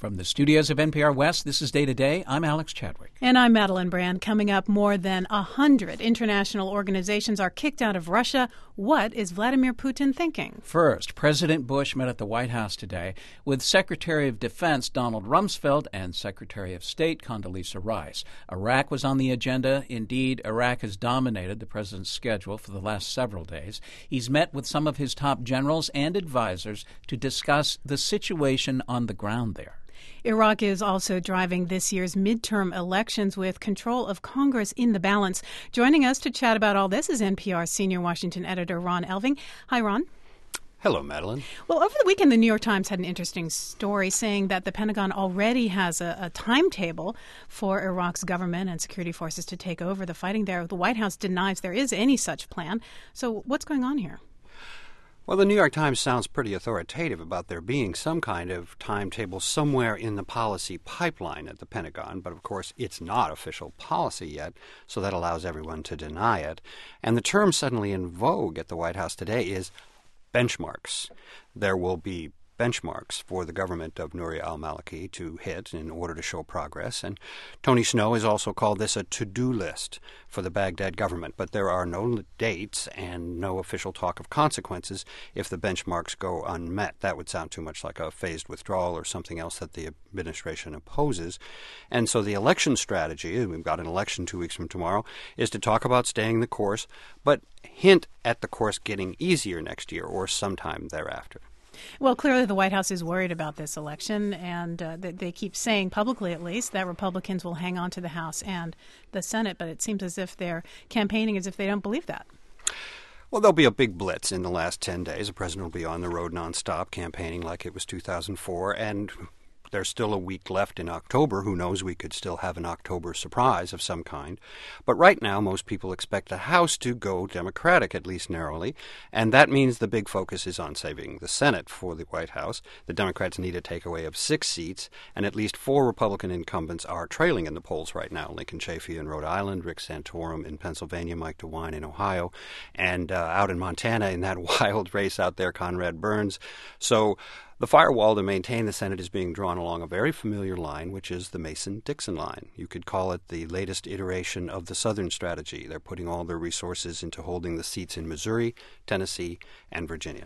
From the studios of NPR West, this is Day to Day. I'm Alex Chadwick. And I'm Madeline Brand. Coming up, more than 100 international organizations are kicked out of Russia. What is Vladimir Putin thinking? First, President Bush met at the White House today with Secretary of Defense Donald Rumsfeld and Secretary of State Condoleezza Rice. Iraq was on the agenda. Indeed, Iraq has dominated the president's schedule for the last several days. He's met with some of his top generals and advisors to discuss the situation on the ground there. Iraq is also driving this year's midterm elections with control of Congress in the balance. Joining us to chat about all this is NPR senior Washington editor Ron Elving. Hi, Ron. Hello, Madeline. Well, over the weekend, the New York Times had an interesting story saying that the Pentagon already has a timetable for Iraq's government and security forces to take over the fighting there. The White House denies there is any such plan. So what's going on here? Well, the New York Times sounds pretty authoritative about there being some kind of timetable somewhere in the policy pipeline at the Pentagon, but of course it's not official policy yet, so that allows everyone to deny it. And the term suddenly in vogue at the White House today is benchmarks. There will be benchmarks for the government of Nouri al-Maliki to hit in order to show progress. And Tony Snow has also called this a to-do list for the Baghdad government. But there are no dates and no official talk of consequences if the benchmarks go unmet. That would sound too much like a phased withdrawal or something else that the administration opposes. And so the election strategy, and we've got an election 2 weeks from tomorrow, is to talk about staying the course, but hint at the course getting easier next year or sometime thereafter. Well, clearly the White House is worried about this election, and they keep saying, publicly at least, that Republicans will hang on to the House and the Senate, but it seems as if they're campaigning as if they don't believe that. Well, there'll be a big blitz in the last 10 days. The president will be on the road nonstop campaigning like it was 2004, and there's still a week left in October. Who knows, we could still have an October surprise of some kind. But right now, most people expect the House to go Democratic, at least narrowly, and that means the big focus is on saving the Senate for the White House. The Democrats need a takeaway of 6 seats, and at least 4 Republican incumbents are trailing in the polls right now. Lincoln Chafee in Rhode Island, Rick Santorum in Pennsylvania, Mike DeWine in Ohio, and out in Montana in that wild race out there, Conrad Burns. So the firewall to maintain the Senate is being drawn along a very familiar line, which is the Mason-Dixon line. You could call it the latest iteration of the Southern strategy. They're putting all their resources into holding the seats in Missouri, Tennessee, and Virginia.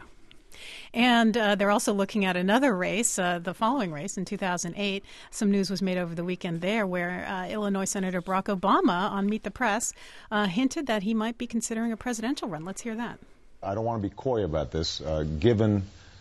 And they're also looking at another race, the following race in 2008. Some news was made over the weekend there where Illinois Senator Barack Obama on Meet the Press hinted that he might be considering a presidential run. Let's hear that. I don't want to be coy about this, given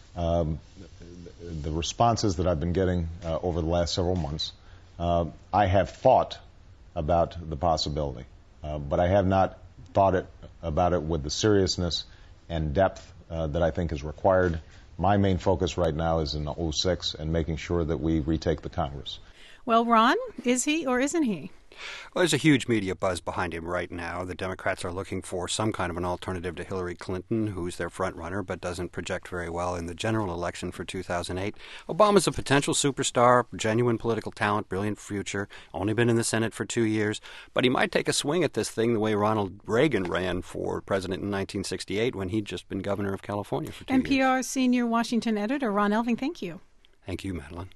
the responses that I've been getting over the last several months. I have thought about the possibility, but I have not thought about it with the seriousness and depth that I think is required. My main focus right now is in the 06 and making sure that we retake the Congress. Well, Ron, is he or isn't he? Well, there's a huge media buzz behind him right now. The Democrats are looking for some kind of an alternative to Hillary Clinton, who's their front runner but doesn't project very well in the general election for 2008. Obama's a potential superstar, genuine political talent, brilliant future, only been in the Senate for 2 years, but he might take a swing at this thing the way Ronald Reagan ran for president in 1968 when he'd just been governor of California for 2 years. NPR senior Washington editor Ron Elving, thank you. Thank you, Madeline.